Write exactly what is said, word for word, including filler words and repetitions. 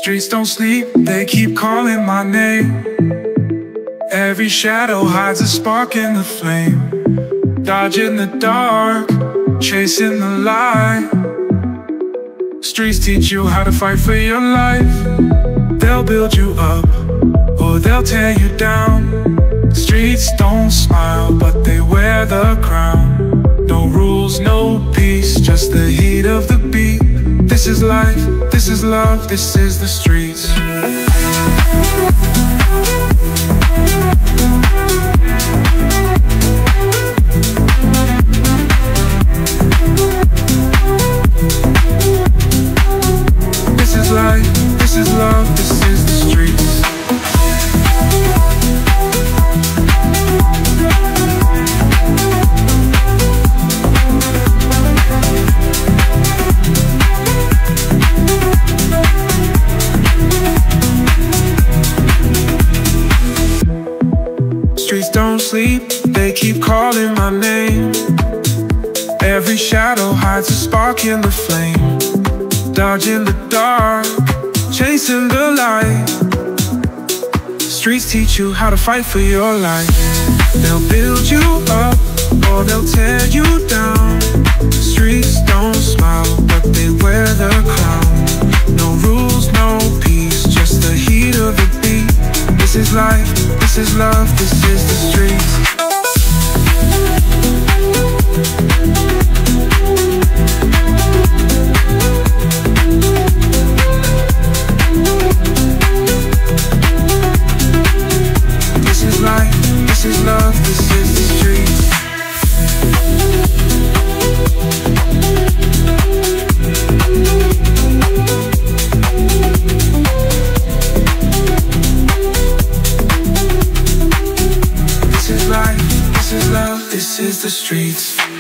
Streets don't sleep, they keep calling my name. Every shadow hides a spark in the flame. Dodging the dark, chasing the light. Streets teach you how to fight for your life. They'll build you up, or they'll tear you down. Streets don't smile, but they wear the crown. No rules, no peace, just the heat of the beat. This is life, this is love, this is the streets. This is life, this is love, this is the streets. Streets don't sleep, they keep calling my name. Every shadow hides a spark in the flame. Dodging the dark, chasing the light. Streets teach you how to fight for your life. They'll build you up, or they'll tear you down. Streets don't smile, but they wear the crown. No rules, no peace, just the heat of the beat. This is life, this is love, this is the streets. This is life, this is love, this is the streets. This is life, this is love, this is the streets.